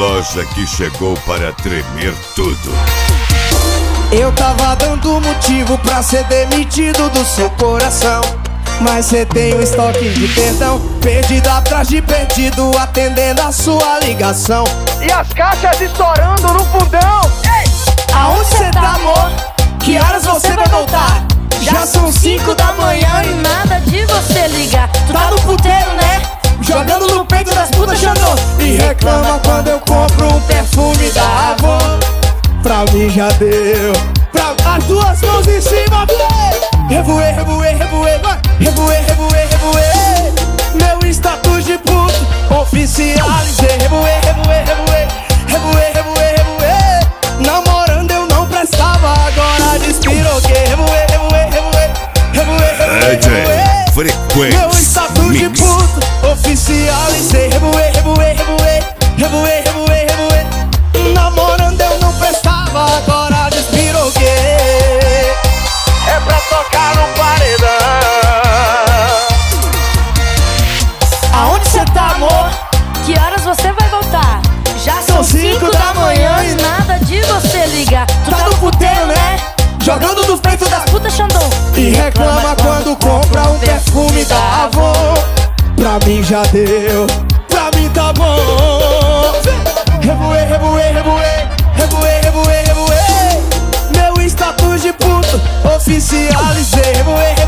loja que chegou para tremer tudo. Eu tava dando motivo pra ser demitido do seu coração, mas cê tem um estoque de perdão, perdido atrás de perdido, atendendo a sua ligação. E as caixas estourando no fundão. Ei! Aonde cê tá, amor? Que horas você vai voltar? Já são 5 da manhã E nada de você ligar. Tu tá no puteiro, né? Jogando no peito das putas Xandão. E reclama quando eu compro um perfume da Avon. Pra mim já deu. As duas mãos em cima, vem! Revoei, revoei, revoei, vai! Revoei, revoei, revoei. Meu status de puto oficializei. Revoei, revoei, revoei. Revoei, revoei, revoei. Namorando eu não prestava, agora despiroquei. Revoei, revoei, revoei. Revoei, revoei, revoei. Frequência Meu status de puto oficializei. Revoei, revoei, revoei. Revoei, revoei, revoei. Namorando eu não prestava, agora despiroquei. É pra tocar no paredão. Aonde cê tá, amor? Que horas você vai voltar? Já São são 5 5 da da manhã e nada de você ligar. Tu Tá no puteiro, né? Jogando no peito das Puta Xandão. E reclama quando compra um perfume da Avon. Pra mim já deu, pra mim tá bom. Revoei, revoei, revoei. Revoei, revoei, revoei. Meu status de puto oficializei. Revoei,